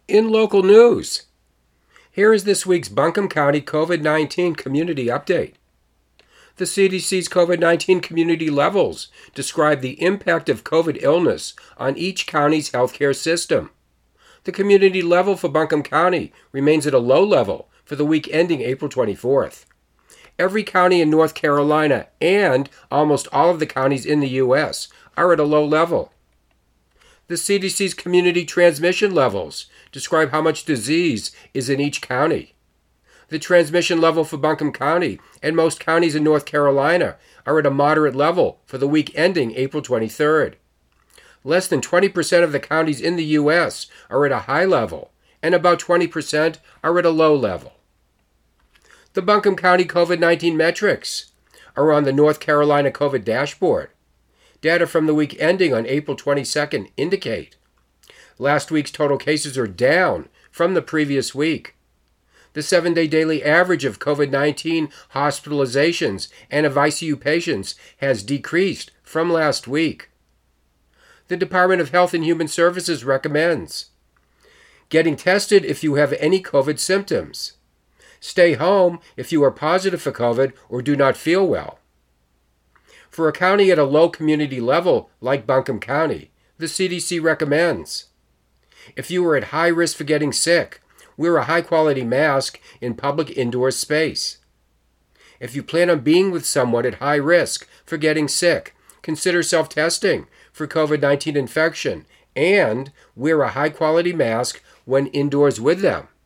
In local news, here is this week's Buncombe County COVID-19 community update. The CDC's COVID-19 community levels describe the impact of COVID illness on each county's healthcare system. The community level for Buncombe County remains at a low level for the week ending April 24th. Every county in North Carolina and almost all of the counties in the U.S. are at a low level. The CDC's community transmission levels describe how much disease is in each county. The transmission level for Buncombe County and most counties in North Carolina are at a moderate level for the week ending April 23rd. Less than 20% of the counties in the U.S. are at a high level, and about 20% are at a low level. The Buncombe County COVID-19 metrics are on the North Carolina COVID dashboard. Data from the week ending on April 22nd indicate last week's total cases are down from the previous week. The 7-day daily average of COVID-19 hospitalizations and of ICU patients has decreased from last week. The Department of Health and Human Services recommends getting tested if you have any COVID symptoms. Stay home if you are positive for COVID or do not feel well. For a county at a low community level like Buncombe County, the CDC recommends if you are at high risk for getting sick, wear a high-quality mask in public indoor space. If you plan on being with someone at high risk for getting sick, consider self-testing for COVID-19 infection and wear a high-quality mask when indoors with them.